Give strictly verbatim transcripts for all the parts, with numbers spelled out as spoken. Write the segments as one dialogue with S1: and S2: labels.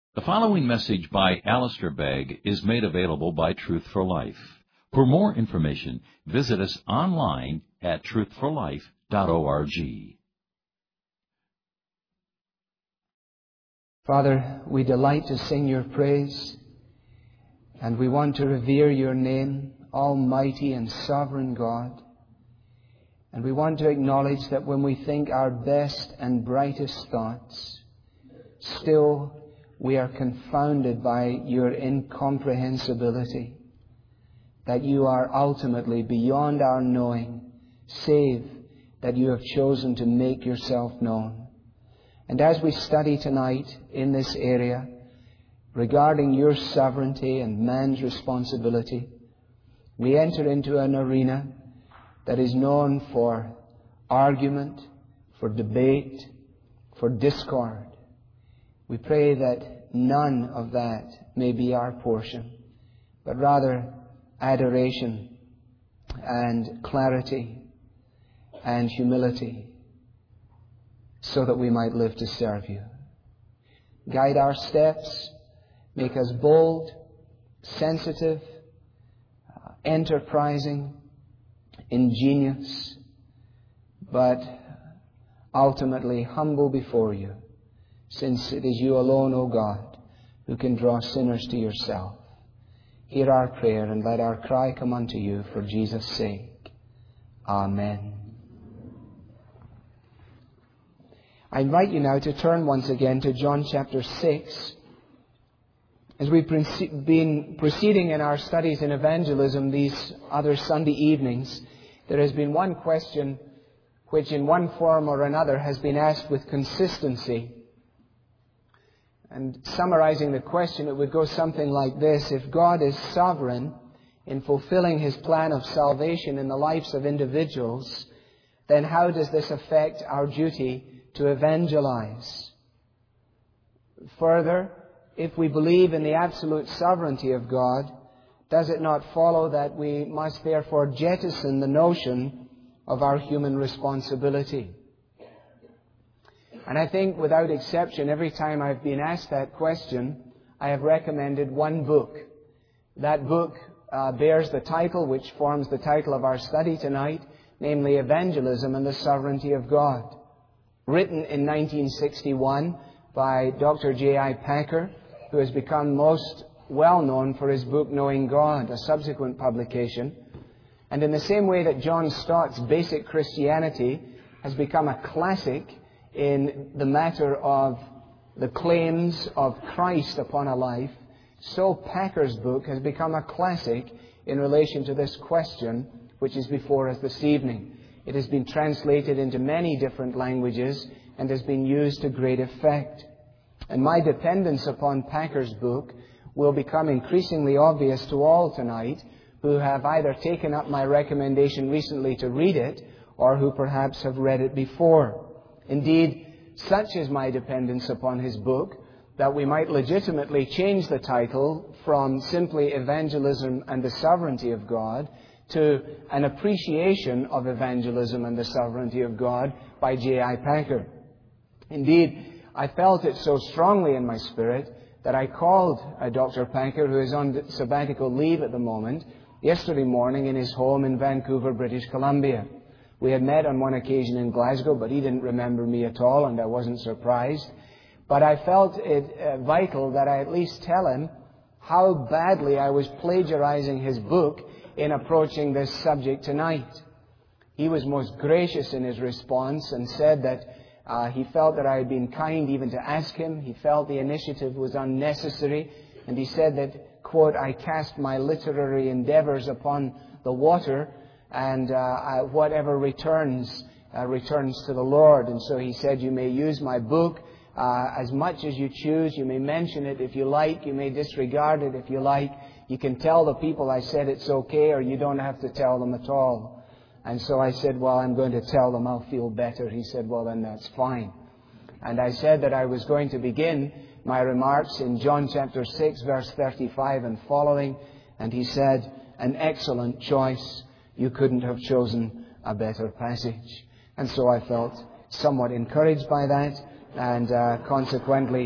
S1: The following message by Alistair Begg is made available by Truth for Life. For more information, visit us online at truth for life dot org.
S2: Father, we delight to sing your praise, and we want to revere your name, Almighty and Sovereign God. And we want to acknowledge that when we think our best and brightest thoughts, still we are confounded by your incomprehensibility, that you are ultimately beyond our knowing, save that you have chosen to make yourself known. And as we study tonight in this area regarding your sovereignty and man's responsibility, we enter into an arena that is known for argument, for debate, for discord. We pray that none of that may be our portion, but rather adoration and clarity and humility, so that we might live to serve you. Guide our steps, make us bold, sensitive, uh, enterprising, ingenious, but ultimately humble before you, since it is you alone, O God, who can draw sinners to yourself. Hear our prayer, and let our cry come unto you for Jesus' sake. Amen. I invite you now to turn once again to John chapter six. As we've been proceeding in our studies in evangelism these other Sunday evenings, there has been one question which in one form or another has been asked with consistency. And summarizing the question, it would go something like this: if God is sovereign in fulfilling His plan of salvation in the lives of individuals, then how does this affect our duty to evangelize? Further, if we believe in the absolute sovereignty of God, does it not follow that we must therefore jettison the notion of our human responsibility? And I think without exception, every time I've been asked that question, I have recommended one book. That book uh, bears the title which forms the title of our study tonight, namely Evangelism and the Sovereignty of God. Written in nineteen sixty-one by Doctor J I Packer, who has become most well known for his book Knowing God, a subsequent publication. And in the same way that John Stott's Basic Christianity has become a classic in the matter of the claims of Christ upon a life, so Packer's book has become a classic in relation to this question which is before us this evening. It has been translated into many different languages and has been used to great effect. And my dependence upon Packer's book will become increasingly obvious to all tonight who have either taken up my recommendation recently to read it or who perhaps have read it before. Indeed, such is my dependence upon his book that we might legitimately change the title from simply Evangelism and the Sovereignty of God to An Appreciation of Evangelism and the Sovereignty of God by J I Packer. Indeed, I felt it so strongly in my spirit that I called uh, Doctor Packer, who is on sabbatical leave at the moment, yesterday morning in his home in Vancouver, British Columbia. We had met on one occasion in Glasgow, but he didn't remember me at all, and I wasn't surprised. But I felt it uh, vital that I at least tell him how badly I was plagiarizing his book in approaching this subject tonight. He was most gracious in his response and said that uh, he felt that I had been kind even to ask him. He felt the initiative was unnecessary, and he said that, quote, I cast my literary endeavors upon the water, and uh, I, whatever returns, uh, returns to the Lord. And so he said, you may use my book uh, as much as you choose. You may mention it if you like. You may disregard it if you like. You can tell the people I said it's okay, or you don't have to tell them at all. And so I said, well, I'm going to tell them. I'll feel better. He said, well, then that's fine. And I said that I was going to begin my remarks in John chapter six, verse thirty-five and following. And he said, an excellent choice. You couldn't have chosen a better passage. And so I felt somewhat encouraged by that. And uh, consequently,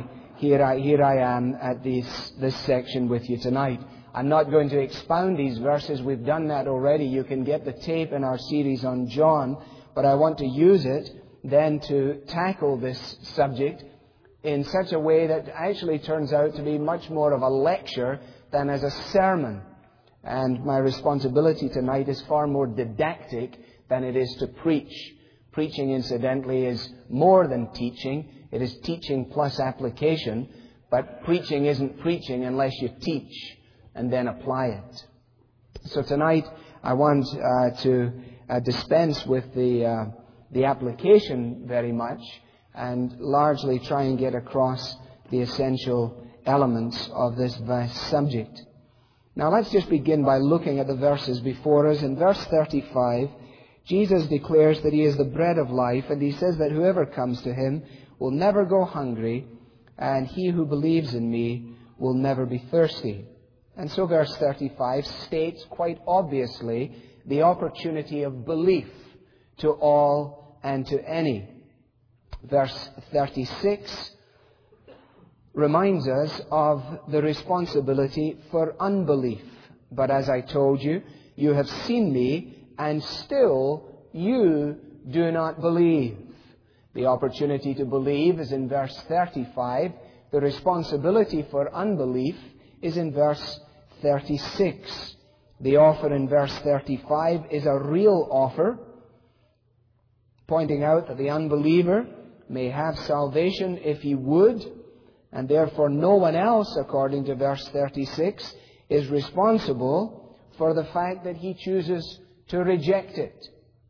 S2: here I, here I am at this, this section with you tonight. I'm not going to expound these verses. We've done that already. You can get the tape in our series on John. But I want to use it then to tackle this subject in such a way that actually turns out to be much more of a lecture than as a sermon. And my responsibility tonight is far more didactic than it is to preach. Preaching, incidentally, is more than teaching. It is teaching plus application. But preaching isn't preaching unless you teach and then apply it. So tonight I want uh, to uh, dispense with the uh, the application very much and largely try and get across the essential elements of this vast subject. Now let's just begin by looking at the verses before us. In verse thirty-five, Jesus declares that He is the bread of life, and He says that whoever comes to Him will never go hungry, and he who believes in Me will never be thirsty. And so verse thirty-five states quite obviously the opportunity of belief to all and to any. Verse thirty-six reminds us of the responsibility for unbelief. But as I told you, you have seen Me, and still you do not believe. The opportunity to believe is in verse thirty-five. The responsibility for unbelief is in verse thirty-six. The offer in verse thirty-five is a real offer, pointing out that the unbeliever may have salvation if he would, and therefore no one else, according to verse thirty-six, is responsible for the fact that he chooses to reject it.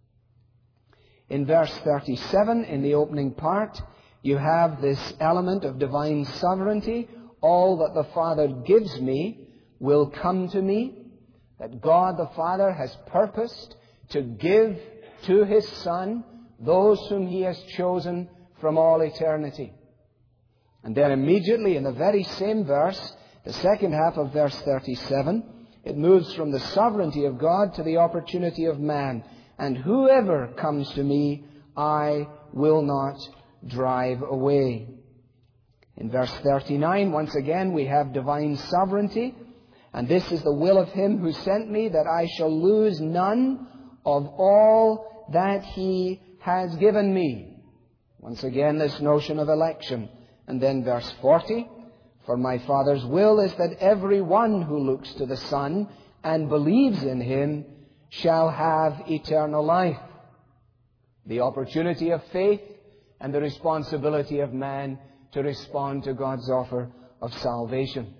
S2: In verse thirty-seven, in the opening part, you have this element of divine sovereignty. All that the Father gives Me will come to Me. That God the Father has purposed to give to His Son those whom He has chosen from all eternity. And then immediately in the very same verse, the second half of verse thirty-seven, it moves from the sovereignty of God to the opportunity of man. And whoever comes to Me, I will not drive away. In verse thirty-nine, once again, we have divine sovereignty. And this is the will of Him who sent Me, that I shall lose none of all that He has given Me. Once again, this notion of election. And then verse forty, for My Father's will is that every one who looks to the Son and believes in Him shall have eternal life. The opportunity of faith and the responsibility of man to respond to God's offer of salvation.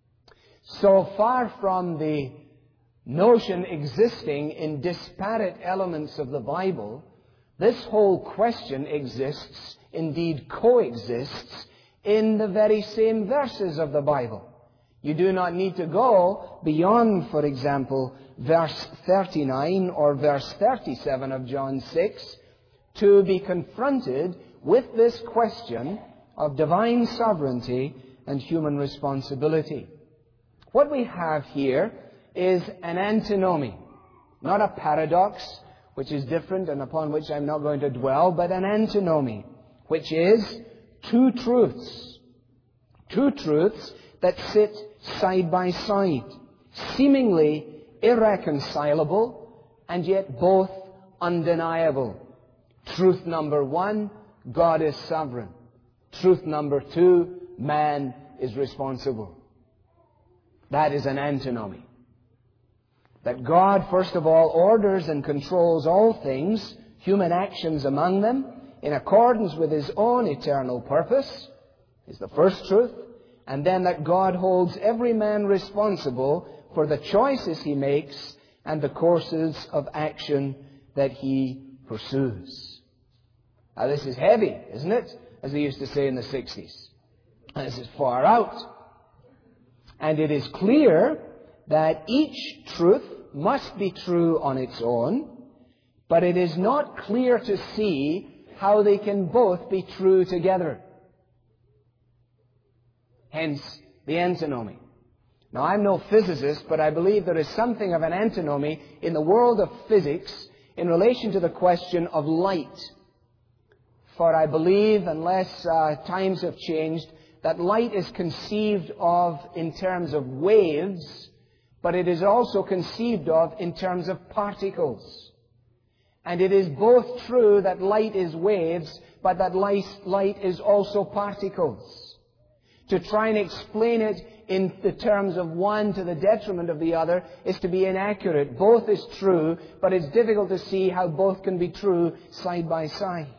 S2: So far from the notion existing in disparate elements of the Bible, this whole question exists, indeed coexists, in the very same verses of the Bible. You do not need to go beyond, for example, verse thirty-nine or verse thirty-seven of John six to be confronted with this question of divine sovereignty and human responsibility. What we have here is an antinomy, not a paradox, which is different and upon which I'm not going to dwell, but an antinomy, which is two truths. Two truths that sit side by side, seemingly irreconcilable, and yet both undeniable. Truth number one, God is sovereign. Truth number two, man is responsible. That is an antinomy. That God, first of all, orders and controls all things, human actions among them, in accordance with His own eternal purpose, is the first truth. And then that God holds every man responsible for the choices he makes and the courses of action that he pursues. Now this is heavy, isn't it? As they used to say in the sixties. This is far out. And it is clear that each truth must be true on its own, but it is not clear to see how they can both be true together. Hence, the antinomy. Now, I'm no physicist, but I believe there is something of an antinomy in the world of physics in relation to the question of light. For I believe, unless uh, times have changed, that light is conceived of in terms of waves, but it is also conceived of in terms of particles. And it is both true that light is waves, but that light is also particles. To try and explain it in the terms of one to the detriment of the other is to be inaccurate. Both is true, but it's difficult to see how both can be true side by side.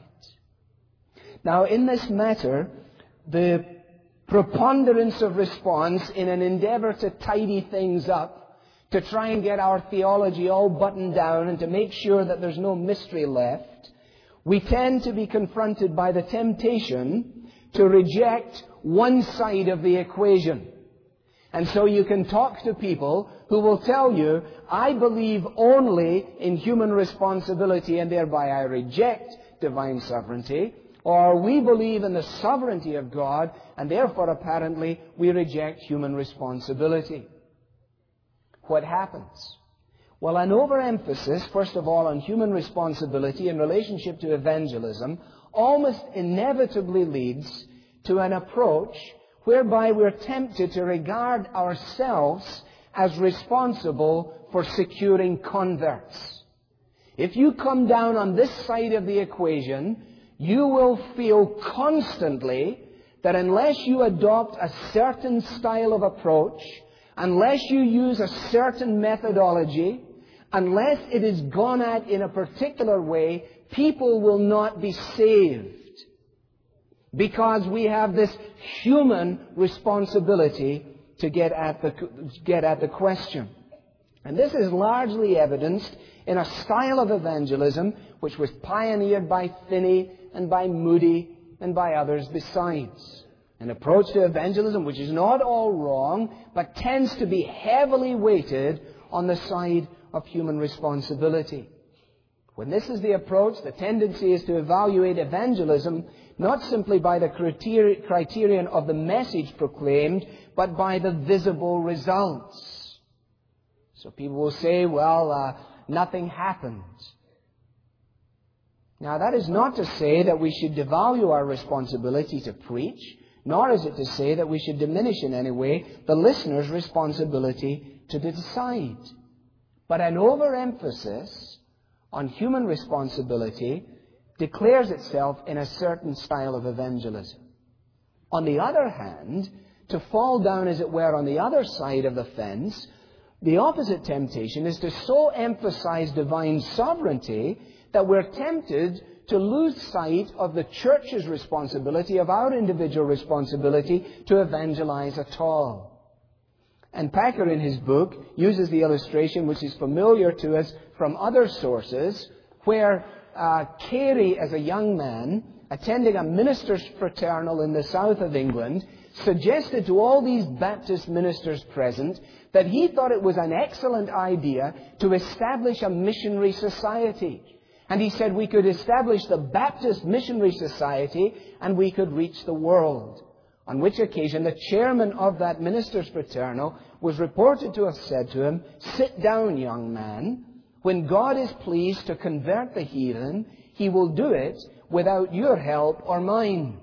S2: Now, in this matter, the preponderance of response in an endeavor to tidy things up, to try and get our theology all buttoned down and to make sure that there's no mystery left, we tend to be confronted by the temptation to reject one side of the equation. And so you can talk to people who will tell you, I believe only in human responsibility and thereby I reject divine sovereignty. Or we believe in the sovereignty of God and therefore apparently we reject human responsibility. What happens? Well, an overemphasis, first of all, on human responsibility in relationship to evangelism almost inevitably leads to an approach whereby we're tempted to regard ourselves as responsible for securing converts. If you come down on this side of the equation, you will feel constantly that unless you adopt a certain style of approach, unless you use a certain methodology, unless it is gone at in a particular way, people will not be saved. Because we have this human responsibility to get at the, get at the question. And this is largely evidenced in a style of evangelism which was pioneered by Finney and by Moody and by others besides. An approach to evangelism which is not all wrong, but tends to be heavily weighted on the side of human responsibility. When this is the approach, the tendency is to evaluate evangelism not simply by the criterion of the message proclaimed, but by the visible results. So people will say, well, uh, nothing happened. Now, that is not to say that we should devalue our responsibility to preach, nor is it to say that we should diminish in any way the listener's responsibility to decide. But an overemphasis on human responsibility declares itself in a certain style of evangelism. On the other hand, to fall down, as it were, on the other side of the fence, the opposite temptation is to so emphasize divine sovereignty that we're tempted to lose sight of the church's responsibility, of our individual responsibility to evangelize at all. And Packer, in his book, uses the illustration which is familiar to us from other sources, where uh, Carey, as a young man, attending a minister's fraternal in the south of England, suggested to all these Baptist ministers present that he thought it was an excellent idea to establish a missionary society. And he said we could establish the Baptist Missionary Society and we could reach the world. On which occasion the chairman of that minister's fraternal was reported to have said to him, "Sit down, young man. When God is pleased to convert the heathen, He will do it without your help or mine."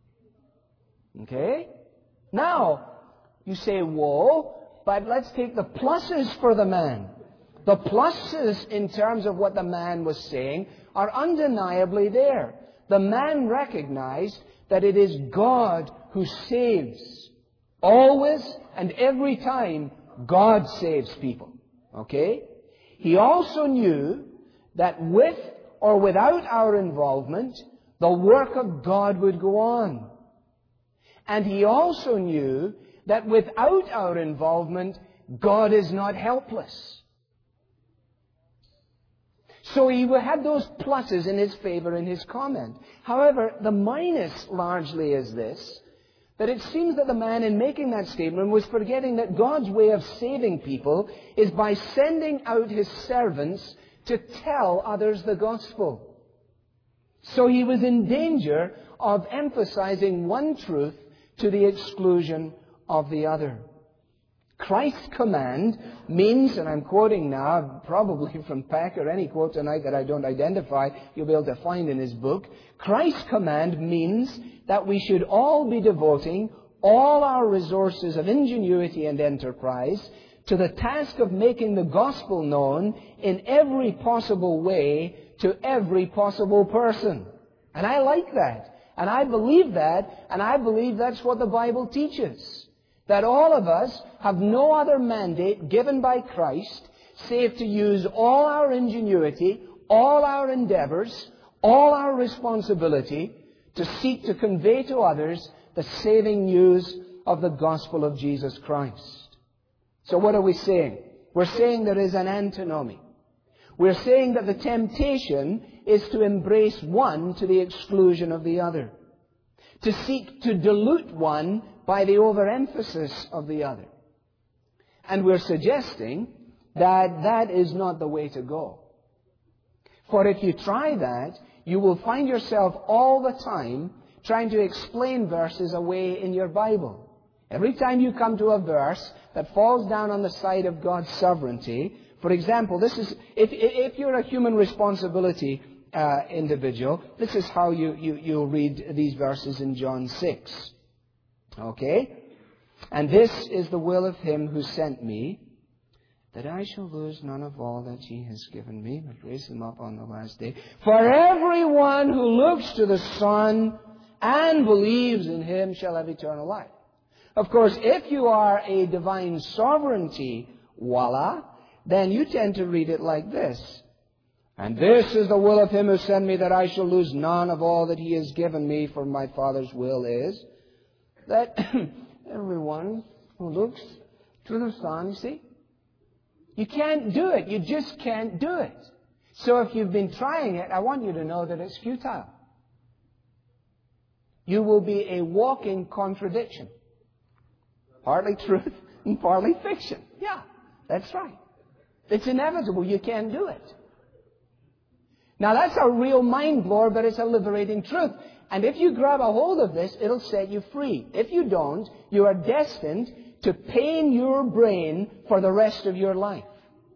S2: Okay? Now, you say, whoa, but let's take the pluses for the man. The pluses in terms of what the man was saying are undeniably there. The man recognized that it is God who saves. Always and every time, God saves people. Okay? He also knew that with or without our involvement, the work of God would go on. And he also knew that without our involvement, God is not helpless. So he had those pluses in his favor in his comment. However, the minus largely is this, that it seems that the man in making that statement was forgetting that God's way of saving people is by sending out His servants to tell others the gospel. So he was in danger of emphasizing one truth to the exclusion of the other. Christ's command means, and I'm quoting now, probably from Packer, any quote tonight that I don't identify, you'll be able to find in his book. Christ's command means that we should all be devoting all our resources of ingenuity and enterprise to the task of making the gospel known in every possible way to every possible person. And I like that. And I believe that. And I believe that's what the Bible teaches. That all of us have no other mandate given by Christ save to use all our ingenuity, all our endeavors, all our responsibility to seek to convey to others the saving news of the gospel of Jesus Christ. So what are we saying? We're saying there is an antinomy. We're saying that the temptation is to embrace one to the exclusion of the other. To seek to dilute one by the overemphasis of the other. And we're suggesting that that is not the way to go. For if you try that, you will find yourself all the time trying to explain verses away in your Bible. Every time you come to a verse that falls down on the side of God's sovereignty, for example, this is if if you're a human responsibility uh, individual, this is how you you you'll read these verses in John six. Okay, and this is the will of Him who sent me, that I shall lose none of all that He has given me, but raise them up on the last day. For everyone who looks to the Son and believes in Him shall have eternal life. Of course, if you are a divine sovereignty walla, then you tend to read it like this. And this is the will of Him who sent me, that I shall lose none of all that He has given me, for my Father's will is that everyone who looks to the Son, you see, you can't do it. You just can't do it. So if you've been trying it, I want you to know that it's futile. You will be a walking contradiction. Partly truth and partly fiction. Yeah, that's right. It's inevitable. You can't do it. Now that's a real mind blower, but it's a liberating truth. And if you grab a hold of this, it'll set you free. If you don't, you are destined to pain your brain for the rest of your life.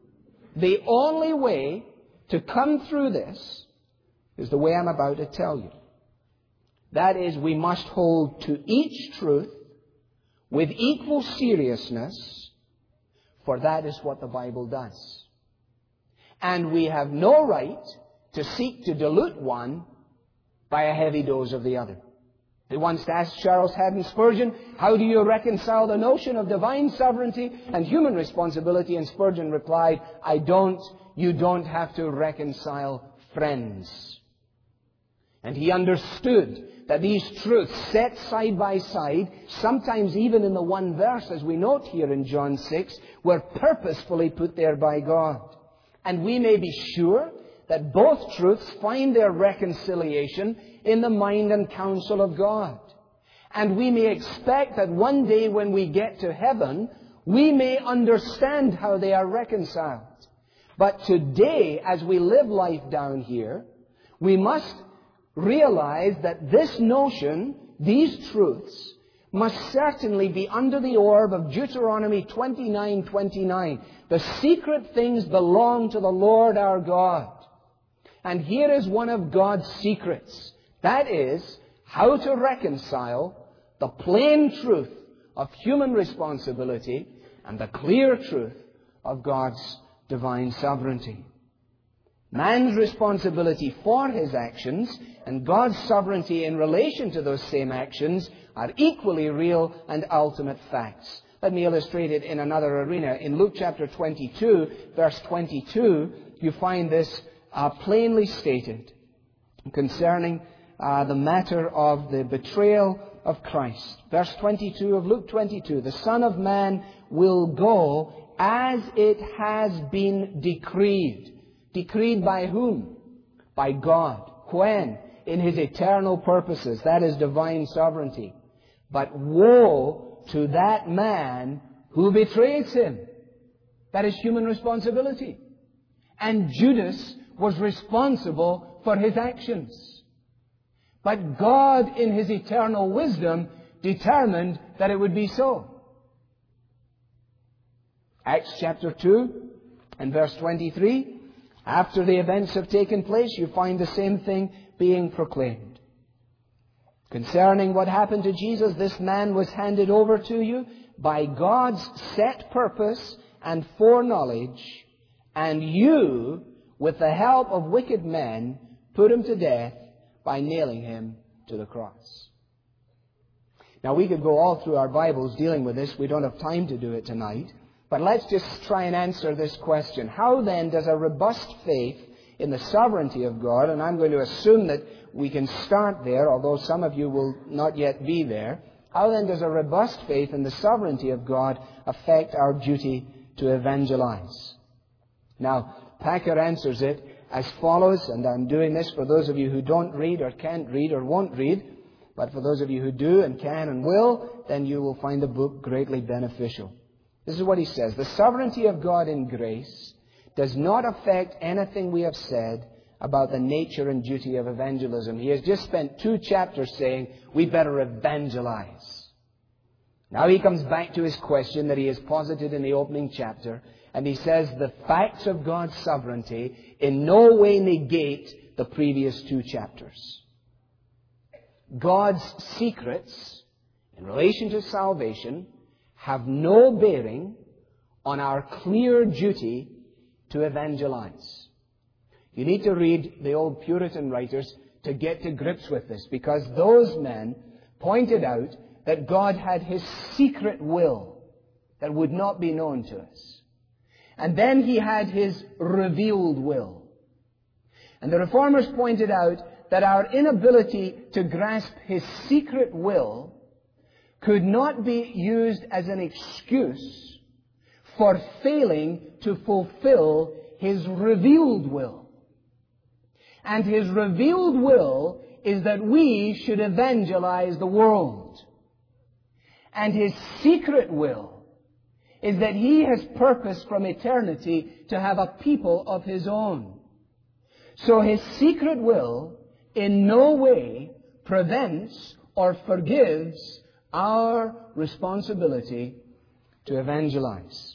S2: The only way to come through this is the way I'm about to tell you. That is, we must hold to each truth with equal seriousness, for that is what the Bible does. And we have no right to seek to dilute one by a heavy dose of the other. They once asked Charles Haddon Spurgeon, how do you reconcile the notion of divine sovereignty and human responsibility? And Spurgeon replied, I don't, you don't have to reconcile friends. And he understood that these truths set side by side, sometimes even in the one verse, as we note here in John six, were purposefully put there by God. And we may be sure that both truths find their reconciliation in the mind and counsel of God. And we may expect that one day when we get to heaven, we may understand how they are reconciled. But today, as we live life down here, we must realize that this notion, these truths, must certainly be under the orb of Deuteronomy twenty-nine twenty-nine. The secret things belong to the Lord our God. And here is one of God's secrets. That is, how to reconcile the plain truth of human responsibility and the clear truth of God's divine sovereignty. Man's responsibility for his actions and God's sovereignty in relation to those same actions are equally real and ultimate facts. Let me illustrate it in another arena. In Luke chapter twenty-two, verse twenty-two, you find this uh, plainly stated concerning uh, the matter of the betrayal of Christ. Verse twenty-two of Luke twenty-two, the Son of Man will go as it has been decreed. Decreed by whom? By God. When? In His eternal purposes. That is divine sovereignty. But woe to that man who betrays Him. That is human responsibility. And Judas was responsible for his actions. But God, in His eternal wisdom, determined that it would be so. Acts chapter two and verse twenty-three. After the events have taken place, you find the same thing being proclaimed. Concerning what happened to Jesus, this man was handed over to you by God's set purpose and foreknowledge, and you, with the help of wicked men, put him to death by nailing him to the cross. Now, we could go all through our Bibles dealing with this. We don't have time to do it tonight. But let's just try and answer this question. How then does a robust faith in the sovereignty of God, and I'm going to assume that we can start there, although some of you will not yet be there. How then does a robust faith in the sovereignty of God affect our duty to evangelize? Now, Packer answers it as follows, and I'm doing this for those of you who don't read or can't read or won't read, but for those of you who do and can and will, then you will find the book greatly beneficial. This is what he says. The sovereignty of God in grace does not affect anything we have said about the nature and duty of evangelism. He has just spent two chapters saying we better evangelize. Now he comes back to his question that he has posited in the opening chapter, and he says the facts of God's sovereignty in no way negate the previous two chapters. God's secrets in relation to salvation have no bearing on our clear duty to evangelize. You need to read the old Puritan writers to get to grips with this, because those men pointed out that God had His secret will that would not be known to us. And then He had His revealed will. And the Reformers pointed out that our inability to grasp His secret will could not be used as an excuse for failing to fulfill His revealed will. And His revealed will is that we should evangelize the world. And His secret will is that He has purposed from eternity to have a people of His own. So His secret will in no way prevents or forgives our responsibility to evangelize.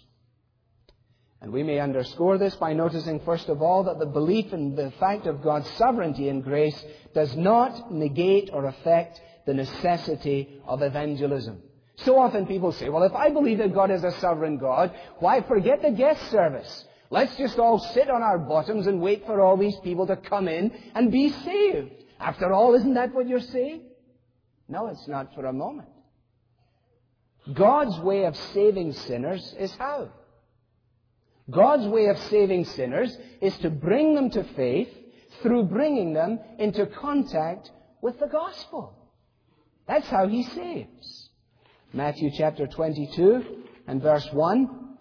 S2: And we may underscore this by noticing, first of all, that the belief in the fact of God's sovereignty and grace does not negate or affect the necessity of evangelism. So often people say, well, if I believe that God is a sovereign God, why forget the guest service? Let's just all sit on our bottoms and wait for all these people to come in and be saved. After all, isn't that what you're saying? No, it's not for a moment. God's way of saving sinners is how? God's way of saving sinners is to bring them to faith through bringing them into contact with the gospel. That's how He saves. Matthew chapter twenty-two and verse one.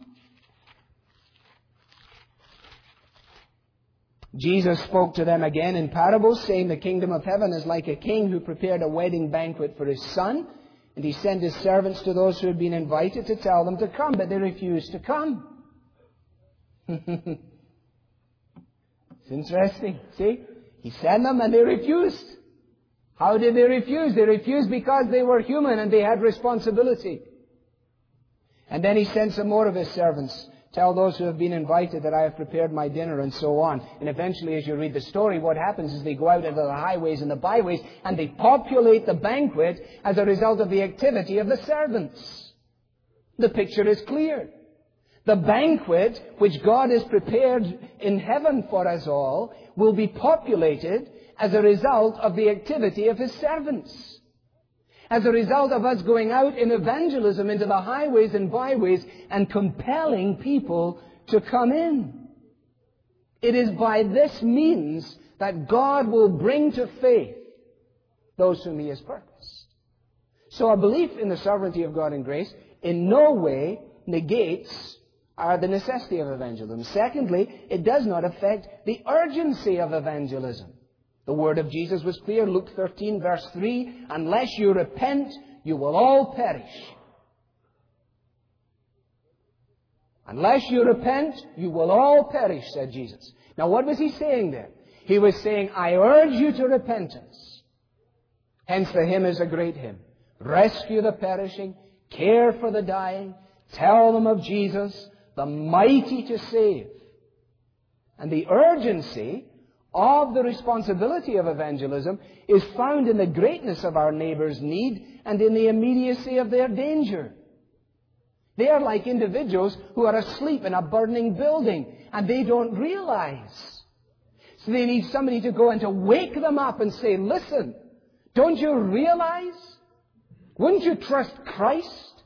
S2: Jesus spoke to them again in parables, saying, the kingdom of heaven is like a king who prepared a wedding banquet for his son. And he sent his servants to those who had been invited to tell them to come, but they refused to come. It's interesting. See? He sent them and they refused. How did they refuse? They refused because they were human and they had responsibility. And then He sent some more of His servants. Tell those who have been invited that I have prepared my dinner, and so on. And eventually, as you read the story, what happens is they go out into the highways and the byways and they populate the banquet as a result of the activity of the servants. The picture is clear. The banquet which God has prepared in heaven for us all will be populated as a result of the activity of His servants. As a result of us going out in evangelism into the highways and byways and compelling people to come in. It is by this means that God will bring to faith those whom He has purposed. So a belief in the sovereignty of God and grace in no way negates uh, the necessity of evangelism. Secondly, it does not affect the urgency of evangelism. The word of Jesus was clear, Luke thirteen, verse three, unless you repent, you will all perish. Unless you repent, you will all perish, said Jesus. Now what was He saying there? He was saying, I urge you to repentance. Hence the hymn is a great hymn. Rescue the perishing, care for the dying, tell them of Jesus, the mighty to save. And the urgency of the responsibility of evangelism is found in the greatness of our neighbor's need and in the immediacy of their danger. They are like individuals who are asleep in a burning building and they don't realize. So they need somebody to go and to wake them up and say, listen, don't you realize? Wouldn't you trust Christ?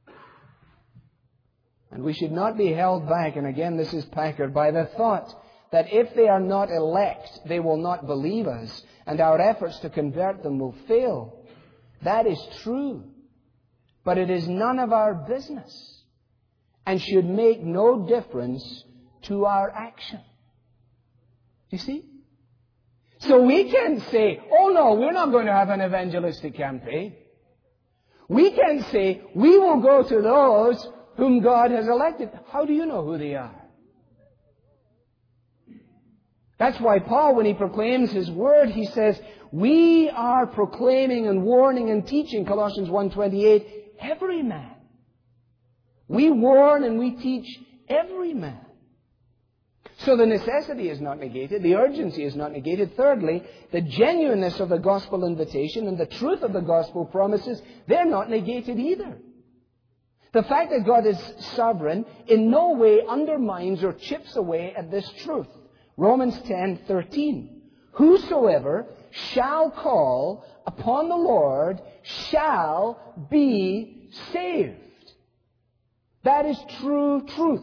S2: And we should not be held back, and again this is Packard, by the thought that if they are not elect, they will not believe us, and our efforts to convert them will fail. That is true. But it is none of our business, and should make no difference to our action. You see? So we can say, oh no, we're not going to have an evangelistic campaign. We can say, we will go to those whom God has elected. How do you know who they are? That's why Paul, when he proclaims his word, he says, we are proclaiming and warning and teaching, Colossians one twenty-eight, every man. We warn and we teach every man. So the necessity is not negated. The urgency is not negated. Thirdly, the genuineness of the gospel invitation and the truth of the gospel promises, they're not negated either. The fact that God is sovereign in no way undermines or chips away at this truth. Romans ten thirteen. Whosoever shall call upon the Lord shall be saved. That is true truth.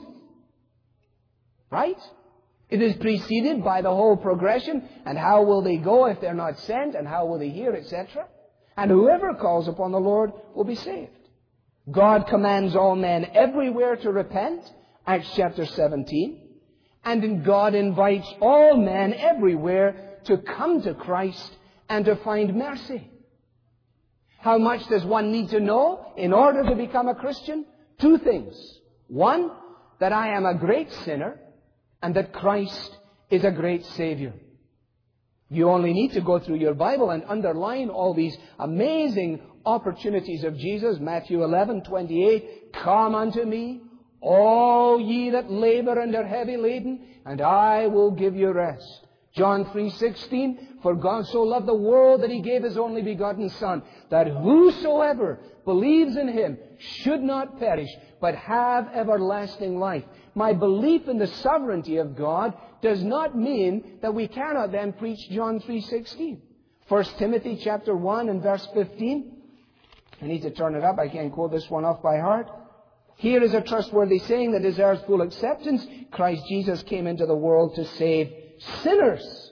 S2: Right? It is preceded by the whole progression. And how will they go if they're not sent? And how will they hear, et cetera? And whoever calls upon the Lord will be saved. God commands all men everywhere to repent. Acts chapter seventeen. And God invites all men everywhere to come to Christ and to find mercy. How much does one need to know in order to become a Christian? Two things. One, that I am a great sinner and that Christ is a great Savior. You only need to go through your Bible and underline all these amazing opportunities of Jesus. Matthew eleven twenty-eight, come unto me, all ye that labor and are heavy laden, and I will give you rest. John three sixteen, for God so loved the world that He gave His only begotten Son, that whosoever believes in Him should not perish, but have everlasting life. My belief in the sovereignty of God does not mean that we cannot then preach John three sixteen. First Timothy chapter one and verse fifteen. I need to turn it up. I can't quote this one off by heart. Here is a trustworthy saying that deserves full acceptance. Christ Jesus came into the world to save sinners.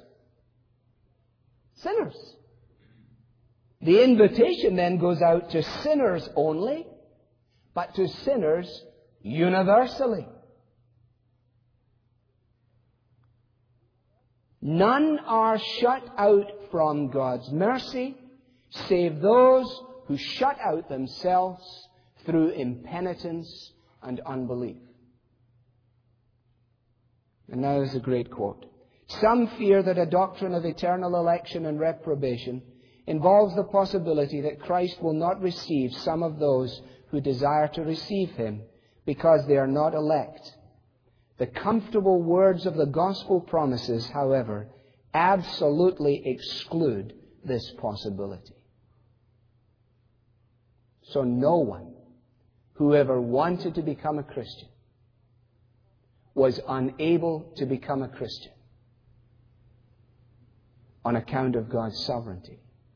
S2: Sinners. The invitation then goes out to sinners only, but to sinners universally. None are shut out from God's mercy, save those who shut out themselves through impenitence and unbelief. And now is a great quote. Some fear that a doctrine of eternal election and reprobation involves the possibility that Christ will not receive some of those who desire to receive Him because they are not elect. The comfortable words of the gospel promises, however, absolutely exclude this possibility. So no one who ever wanted to become a Christian was unable to become a Christian on account of God's sovereignty.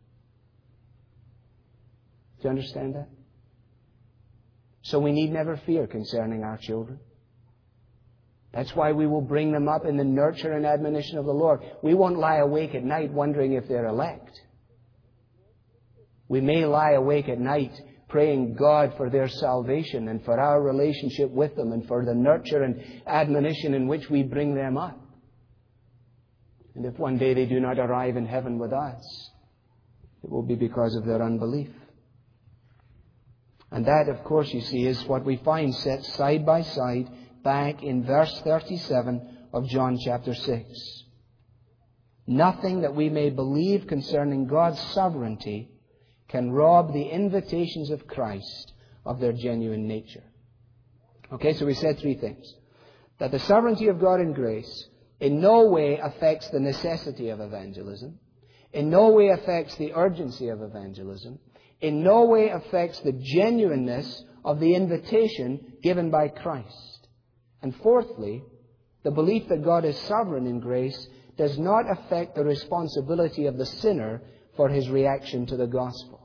S2: Do you understand that? So we need never fear concerning our children. That's why we will bring them up in the nurture and admonition of the Lord. We won't lie awake at night wondering if they're elect. We may lie awake at night praying God for their salvation and for our relationship with them and for the nurture and admonition in which we bring them up. And if one day they do not arrive in heaven with us, it will be because of their unbelief. And that, of course, you see, is what we find set side by side back in verse thirty-seven of John chapter six. Nothing that we may believe concerning God's sovereignty can rob the invitations of Christ of their genuine nature. Okay, so we said three things. That the sovereignty of God in grace in no way affects the necessity of evangelism, in no way affects the urgency of evangelism, in no way affects the genuineness of the invitation given by Christ. And fourthly, the belief that God is sovereign in grace does not affect the responsibility of the sinner for his reaction to the gospel.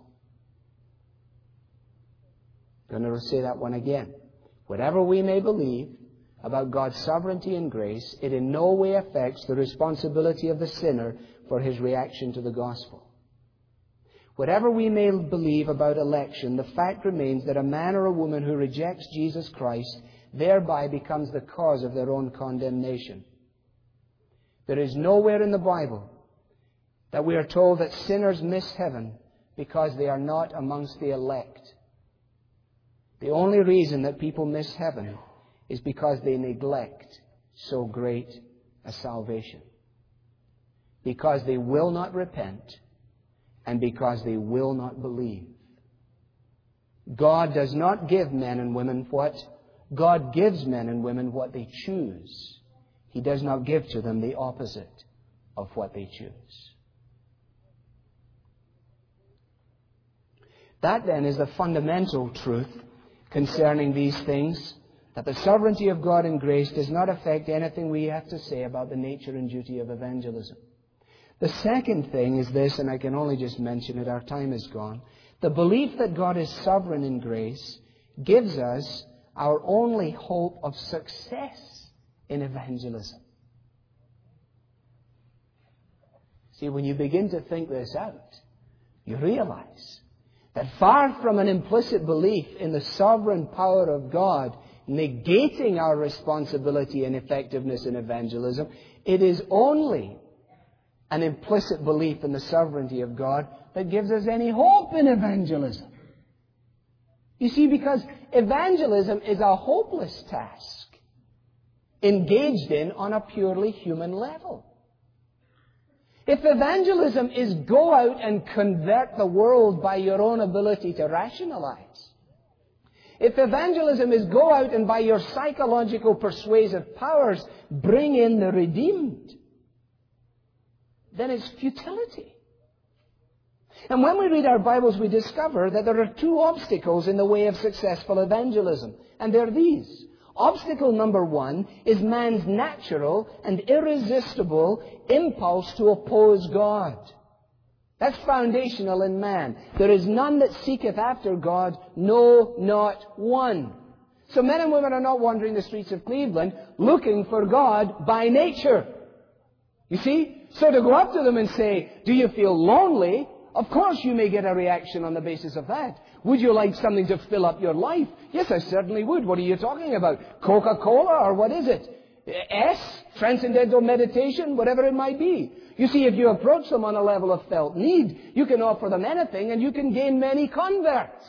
S2: I'm going to say that one again. Whatever we may believe about God's sovereignty and grace, it in no way affects the responsibility of the sinner for his reaction to the gospel. Whatever we may believe about election, the fact remains that a man or a woman who rejects Jesus Christ thereby becomes the cause of their own condemnation. There is nowhere in the Bible that we are told that sinners miss heaven because they are not amongst the elect. The only reason that people miss heaven is because they neglect so great a salvation. Because they will not repent and because they will not believe. God does not give men and women what? God gives men and women what they choose. He does not give to them the opposite of what they choose. That then is the fundamental truth concerning these things, that the sovereignty of God in grace does not affect anything we have to say about the nature and duty of evangelism. The second thing is this, and I can only just mention it, our time is gone. The belief that God is sovereign in grace gives us our only hope of success in evangelism. See, when you begin to think this out, you realize that far from an implicit belief in the sovereign power of God negating our responsibility and effectiveness in evangelism, it is only an implicit belief in the sovereignty of God that gives us any hope in evangelism. You see, because evangelism is a hopeless task engaged in on a purely human level. If evangelism is go out and convert the world by your own ability to rationalize, if evangelism is go out and by your psychological persuasive powers bring in the redeemed, then it's futility. And when we read our Bibles, we discover that there are two obstacles in the way of successful evangelism. And they're these. Obstacle number one is man's natural and irresistible impulse to oppose God. That's foundational in man. There is none that seeketh after God, no, not one. So men and women are not wandering the streets of Cleveland looking for God by nature. You see? So to go up to them and say, do you feel lonely? Of course you may get a reaction on the basis of that. Would you like something to fill up your life? Yes, I certainly would. What are you talking about? Coca-Cola or what is it? S? Transcendental meditation? Whatever it might be. You see, if you approach them on a level of felt need, you can offer them anything and you can gain many converts.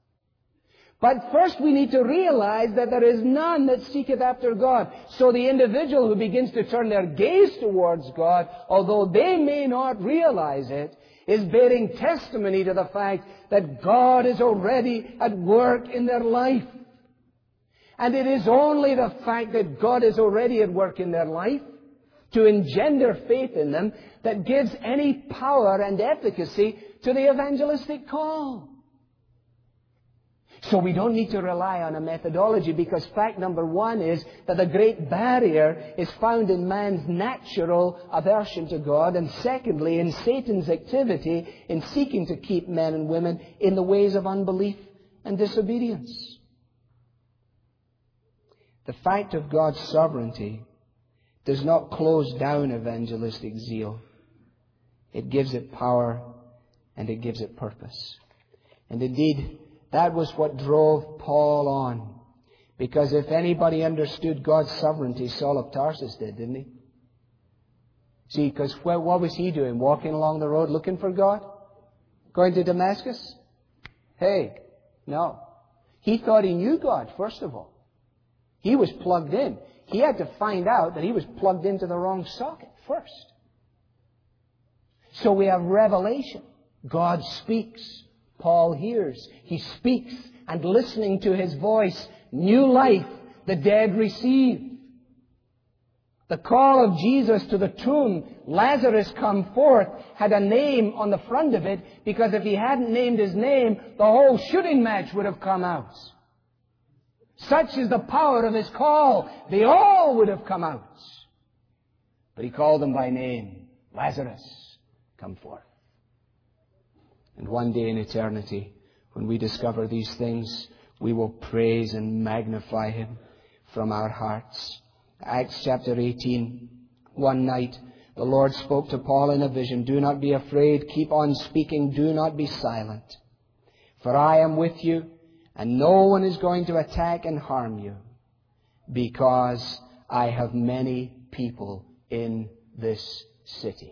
S2: But first we need to realize that there is none that seeketh after God. So the individual who begins to turn their gaze towards God, although they may not realize it, is bearing testimony to the fact that God is already at work in their life. And it is only the fact that God is already at work in their life to engender faith in them that gives any power and efficacy to the evangelistic call. So we don't need to rely on a methodology, because fact number one is that the great barrier is found in man's natural aversion to God, and secondly in Satan's activity in seeking to keep men and women in the ways of unbelief and disobedience. The fact of God's sovereignty does not close down evangelistic zeal. It gives it power and it gives it purpose. And indeed, that was what drove Paul on. Because if anybody understood God's sovereignty, Saul of Tarsus did, didn't he? See, because what was he doing? Walking along the road looking for God? Going to Damascus? Hey, no. He thought he knew God, first of all. He was plugged in. He had to find out that he was plugged into the wrong socket first. So we have revelation. God speaks. Paul hears. He speaks, and listening to his voice, new life, the dead receive. The call of Jesus to the tomb, Lazarus come forth, had a name on the front of it, because if he hadn't named his name, the whole shooting match would have come out. Such is the power of his call. They all would have come out. But he called them by name. Lazarus, come forth. And one day in eternity, when we discover these things, we will praise and magnify him from our hearts. Acts chapter eighteen. One night, the Lord spoke to Paul in a vision. Do not be afraid. Keep on speaking. Do not be silent. For I am with you, and no one is going to attack and harm you, because I have many people in this city.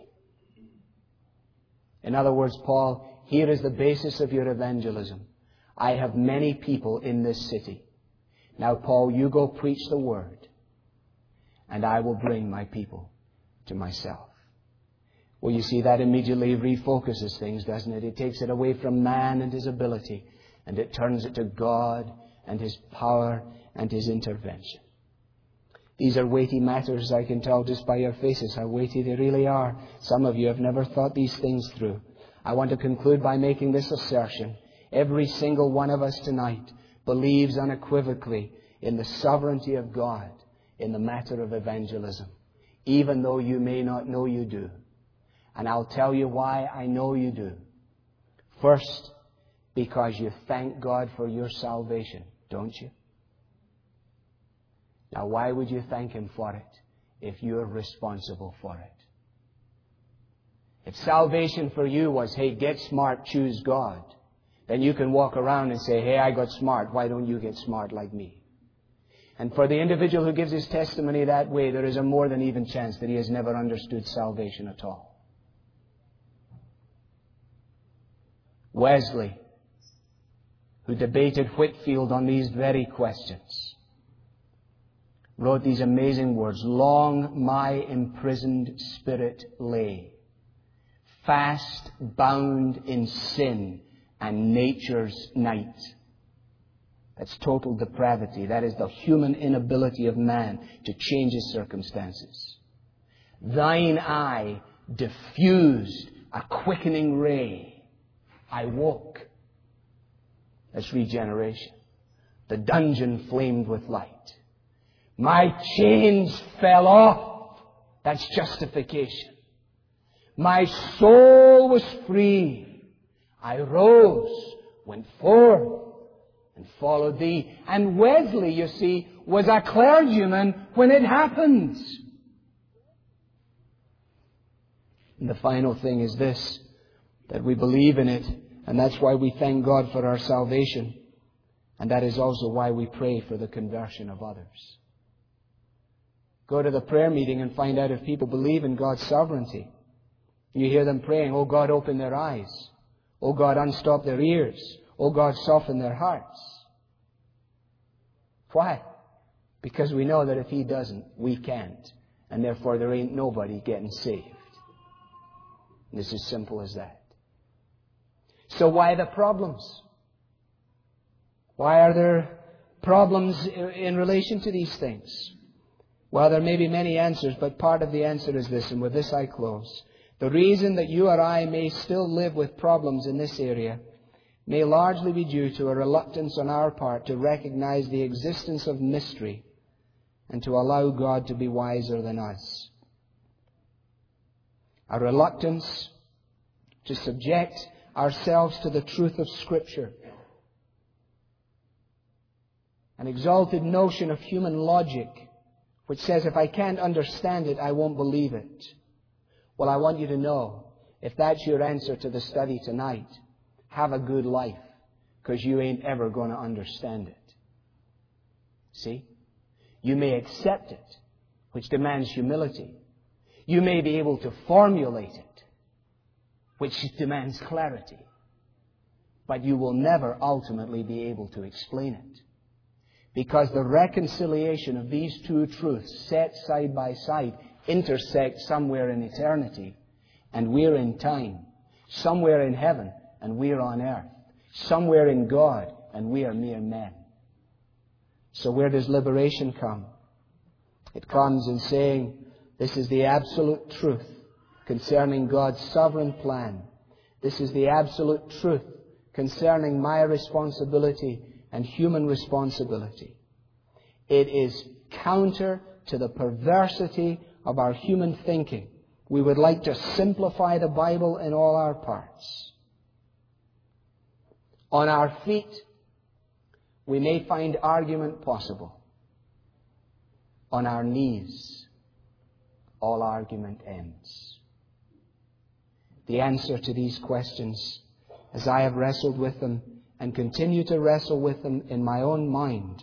S2: In other words, Paul, here is the basis of your evangelism. I have many people in this city. Now, Paul, you go preach the word, and I will bring my people to myself. Well, you see, that immediately refocuses things, doesn't it? It takes it away from man and his ability, and it turns it to God and his power and his intervention. These are weighty matters, I can tell just by your faces how weighty they really are. Some of you have never thought these things through. I want to conclude by making this assertion. Every single one of us tonight believes unequivocally in the sovereignty of God in the matter of evangelism, even though you may not know you do. And I'll tell you why I know you do. First, because you thank God for your salvation, don't you? Now, why would you thank Him for it if you're responsible for it? If salvation for you was, hey, get smart, choose God, then you can walk around and say, hey, I got smart. Why don't you get smart like me? And for the individual who gives his testimony that way, there is a more than even chance that he has never understood salvation at all. Wesley, who debated Whitefield on these very questions, wrote these amazing words. Long my imprisoned spirit lay, fast bound in sin and nature's night. That's total depravity. That is the human inability of man to change his circumstances. Thine eye diffused a quickening ray. I woke. That's regeneration. The dungeon flamed with light. My chains fell off. That's justification. My soul was free. I rose, went forth, and followed thee. And Wesley, you see, was a clergyman when it happened. And the final thing is this, that we believe in it, and that's why we thank God for our salvation. And that is also why we pray for the conversion of others. Go to the prayer meeting and find out if people believe in God's sovereignty. You hear them praying, oh God, open their eyes. Oh God, unstop their ears. Oh God, soften their hearts. Why? Because we know that if He doesn't, we can't. And therefore there ain't nobody getting saved. And it's as simple as that. So why the problems? Why are there problems in relation to these things? Well, there may be many answers, but part of the answer is this, and with this I close. The reason that you or I may still live with problems in this area may largely be due to a reluctance on our part to recognize the existence of mystery and to allow God to be wiser than us. A reluctance to subject ourselves to the truth of Scripture. An exalted notion of human logic which says if I can't understand it, I won't believe it. Well, I want you to know, if that's your answer to the study tonight, have a good life, because you ain't ever going to understand it. See? You may accept it, which demands humility. You may be able to formulate it, which demands clarity. But you will never ultimately be able to explain it. Because the reconciliation of these two truths set side by side intersect somewhere in eternity, and we're in time. Somewhere in heaven, and we're on earth. Somewhere in God, and we are mere men. So where does liberation come? It comes in saying, This is the absolute truth concerning God's sovereign plan. This is the absolute truth concerning my responsibility and human responsibility. It is counter to the perversity of our human thinking. We would like to simplify the Bible in all our parts. On our feet, we may find argument possible. On our knees, all argument ends. The answer to these questions, as I have wrestled with them and continue to wrestle with them in my own mind,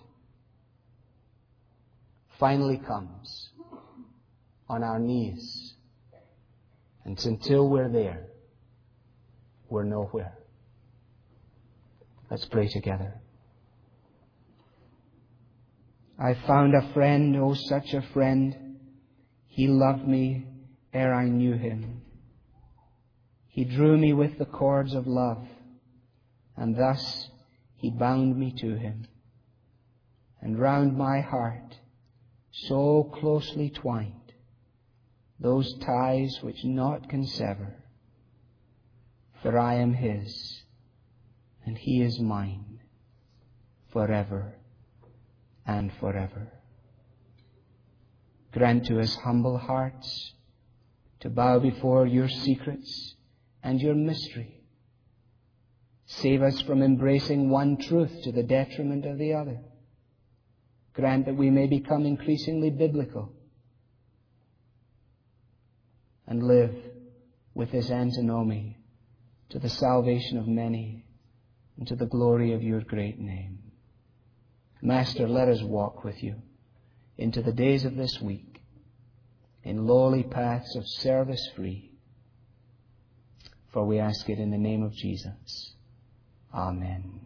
S2: finally comes on our knees. And until we're there, we're nowhere. Let's pray together. I found a friend, oh such a friend. He loved me ere I knew him. He drew me with the cords of love, and thus He bound me to Him. And round my heart, so closely twined, those ties which naught can sever. For I am His, and He is mine, forever and forever. Grant to us humble hearts to bow before Your secrets and Your mystery. Save us from embracing one truth to the detriment of the other. Grant that we may become increasingly biblical and live with this antinomy to the salvation of many and to the glory of Your great name. Master, let us walk with You into the days of this week in lowly paths of service free. For we ask it in the name of Jesus. Amen.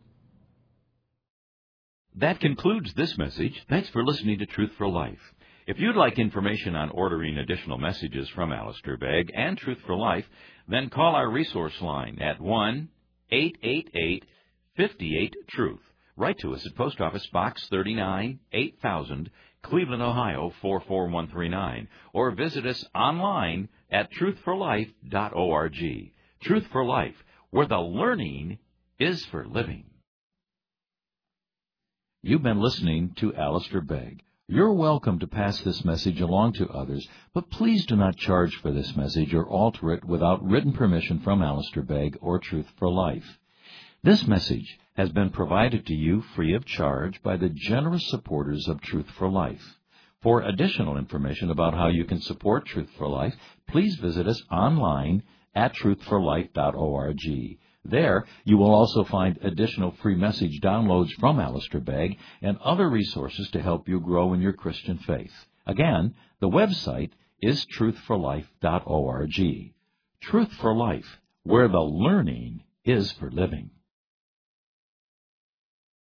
S1: That concludes this message. Thanks for listening to Truth for Life. If you'd like information on ordering additional messages from Alistair Begg and Truth for Life, then call our resource line at one eight eight eight, five eight, truth. Write to us at Post Office Box thirty-nine, eight thousand, Cleveland, Ohio, four four one three nine, or visit us online at truth for life dot org. Truth for Life, where the learning is for living. You've been listening to Alistair Begg. You're welcome to pass this message along to others, but please do not charge for this message or alter it without written permission from Alistair Begg or Truth for Life. This message has been provided to you free of charge by the generous supporters of Truth for Life. For additional information about how you can support Truth for Life, please visit us online at truth for life dot org. There, you will also find additional free message downloads from Alistair Begg and other resources to help you grow in your Christian faith. Again, the website is truth for life dot org. Truth for Life, where the learning is for living.